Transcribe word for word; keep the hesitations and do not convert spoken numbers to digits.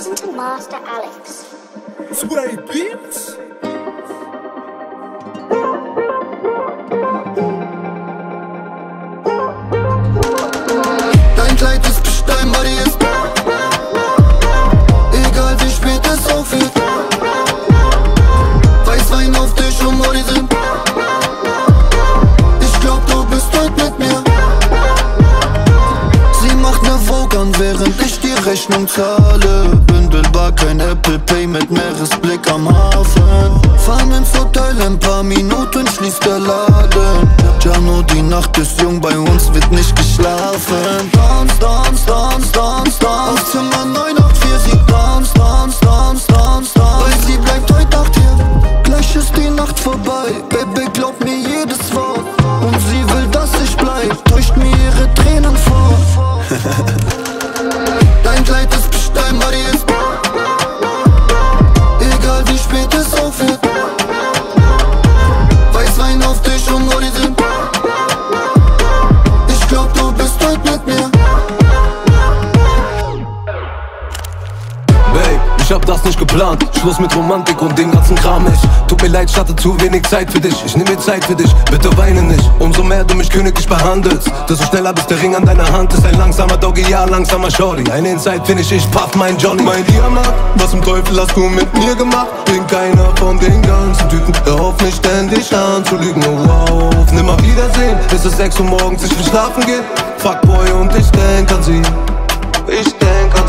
listen to Master Alex. Sway Beats? Dein Kleid ist Gestein, Body ist egal wie spät es aufhört. Weißwein auf Tisch und Modi sind. Ich glaub, du bist heute mit mir. Sie macht ne Vogue an, während ich die Rechnung zahle. Bündelbar, kein Apple Pay mit Meeresblick am Hafen. Fahren ins Hotel, ein paar Minuten schließt der Laden. Giano, die Nacht ist jung, bei uns wird nicht geschlafen. Dance, dance, dance, dance, dance. Auf Zimmer neun acht vier, sie dance, dance, dance, dance, dance. Weil sie bleibt heute Nacht hier, gleich ist die Nacht vorbei. Baby, glaub mir jedes Wort. Und sie will, dass ich bleib, täuscht mir ihre Tränen vor. Dein Kleid ist Gestein, Body ist egal wie spät es aufhört. Weißwein auf Tisch und Modi sind. Ich glaub, du bist heute mit mir. Babe, ich hab das nicht geplant. Schluss mit Romantik und dem ganzen Kram. Ich tut mir leid, ich hatte zu wenig Zeit für dich. Ich nehm mir Zeit für dich, bitte weine nicht. Umso mehr du mich königlich behandelst, desto schneller bis der Ring an deiner Hand ist. Ein langsamer Doggy, ja, langsamer Shorty. Eine Inside finish, ich puff mein Johnny. Mein Diamant, was zum Teufel hast du mit mir gemacht? Bin keiner von den ganzen Typen, hör auf mich ständig anzulügen. Oh wow, nimmer Wiedersehen, es ist sechs Uhr morgens, ich will schlafen gehen. Fuckboy und ich denk an sie, ich denk an